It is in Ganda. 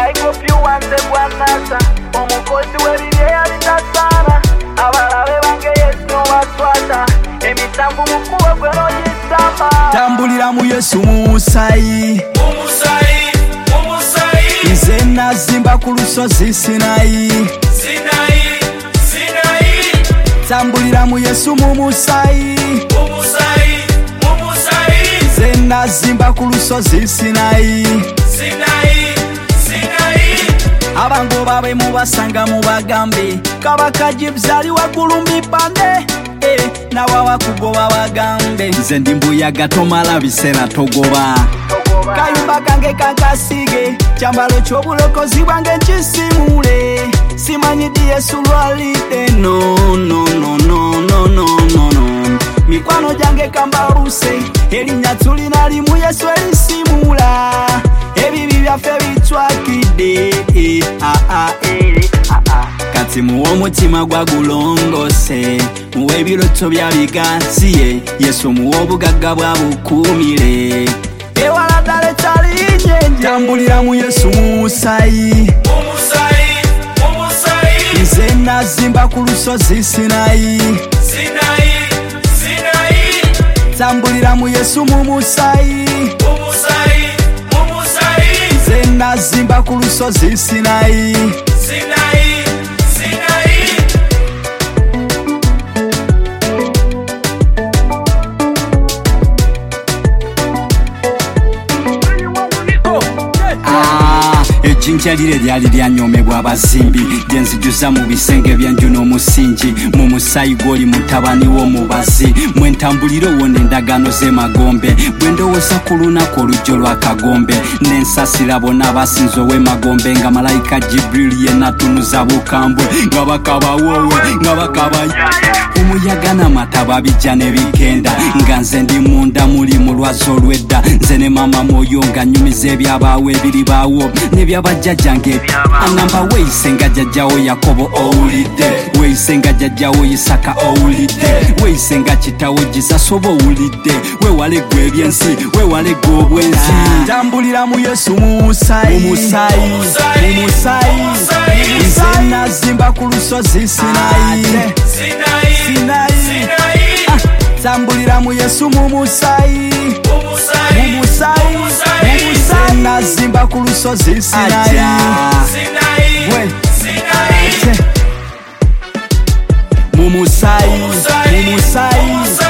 Saikopi wanze bwanasa omukozi w'ebibi eyabitasana abalabe bange Yesu waswata emitambu mukuba gwe n'ogisamba. Tambulira mu Yesu mumusayi nze nazimba ku lusozi Sinayi. Tambulira mu Yesu mumusayi nze nazimba ku lusozi Sinayi. Abango babe mubasanga mubagambe kabaka jibzali waggulu mbipande nawawa kugoba bagambe nze ndi mbuyaga tomala biseera togoba. Kayumba kange kankasige kyambalo ky'obulokozi bwange nkisimule simanyidi Yesu lwalide no. Mikwano gyange kambaluse erinnya tulina limu Yesu erisimula ebibi byaffe bitwakidde kati muwe omutima gwagulongose muwe ebiroto bya bigansiye Yesu muwe obugagga bwabukuumire ewala ddala etalinyenje. Tambulira mu Yesu mumusayi nze nazimba ku lusozi Sinayi. Tambulira mu Yesu mumusayi nze nazimba ku lusozi Sinayi. Ejinja lire lyali lyanyomebwa abazimbi lyenzijuza mu bisenge byanju n'omusingi mu musayi gw'oli mutabani w'omubazi mwentambulire owona endagaano z'emagombe bwe ndowooza ku lunaku olujjo lwa kagombe n'ensasira bonna abasinze ow'emagombe nga malayika Jibril yenatunuza bukambwe nga bakabawoowe nga bakabaye omuyaga n'amataba bijja ne bigenda nga nze ndi munda muli mu lwazi olw'edda nze ne maama Mwoyo nga nnyumiza ebyabaawo ebiribaawo nebyabajjajjange anamba weeyise nga jjajjawo Yakobo owulidde weeyise nga jjajjawo Isaka owulidde weeyise nga kitaawo Jesus oba owulidde weewale ggwe ebyensi weewale ggwe obwensi. Tambulira mu Yesu mumusayi nze nazimba ku lusozi Sinayi. Tambulira mu Yesu mumusayi nze nazimba ku lusozi Sinayi. Mumusayi